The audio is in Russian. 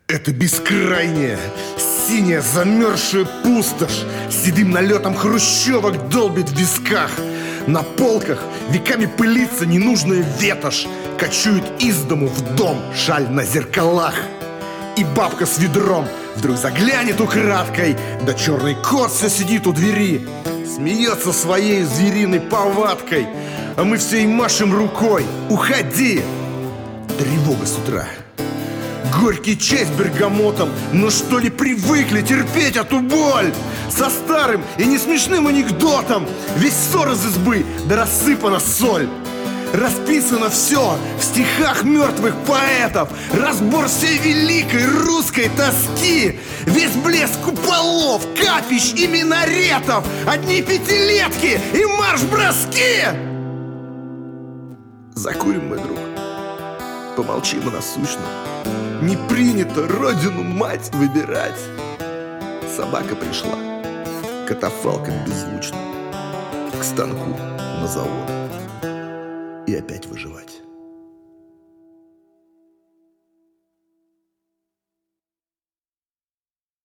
Это бескрайняя, синяя замерзшая пустошь седым налетом хрущевок долбит в висках. На полках веками пылится ненужная ветошь, кочует из дому в дом шаль на зеркалах. И бабка с ведром вдруг заглянет украдкой, да черный кот все сидит у двери, смеется своей звериной повадкой, а мы все и машем рукой: уходи! Тревога с утра, горький чай с бергамотом. Но что ли привыкли терпеть эту боль? Со старым и несмешным анекдотом весь ссор из избы, да рассыпана соль. Расписано все в стихах мертвых поэтов, разбор всей великой русской тоски, весь блеск куполов, капищ и минаретов, одни пятилетки и марш-броски. Закурим, мой друг, помолчим о насущном. Не принято родину-мать выбирать. Собака пришла катафалком беззвучно к станку на завод и опять выживать.